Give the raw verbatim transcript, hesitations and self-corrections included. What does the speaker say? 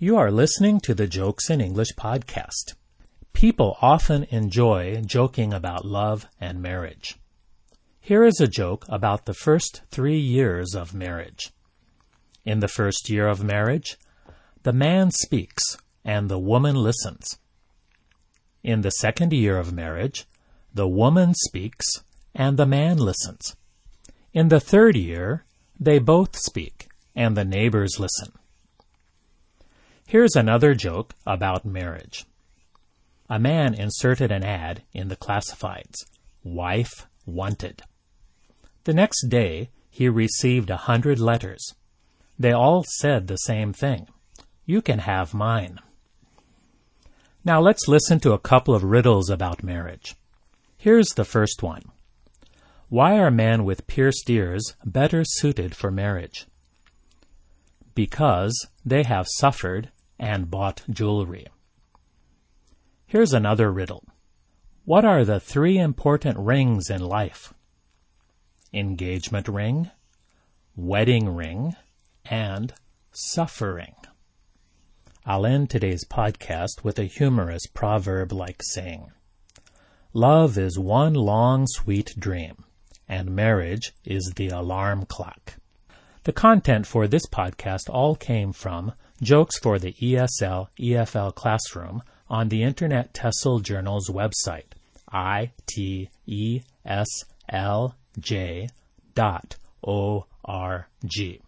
You are listening to the Jokes in English podcast. People often enjoy joking about love and marriage. Here is a joke about the first three years of marriage. In the first year of marriage, the man speaks and the woman listens. In the second year of marriage, the woman speaks and the man listens. In the third year, they both speak and the neighbors listen. Here's another joke about marriage. A man inserted an ad in the classifieds, "Wife wanted." The next day, he received a hundred letters. They all said the same thing: "You can have mine." Now let's listen to a couple of riddles about marriage. Here's the first one. Why are men with pierced ears better suited for marriage? Because they have suffered and bought jewelry. Here's another riddle. What are the three important rings in life? Engagement ring, wedding ring, and suffering. I'll end today's podcast with a humorous proverb-like saying. Love is one long sweet dream, and marriage is the alarm clock. The content for this podcast all came from Jokes for the E S L E F L Classroom on the Internet TESOL Journal's website, I T E S L J dot O R G.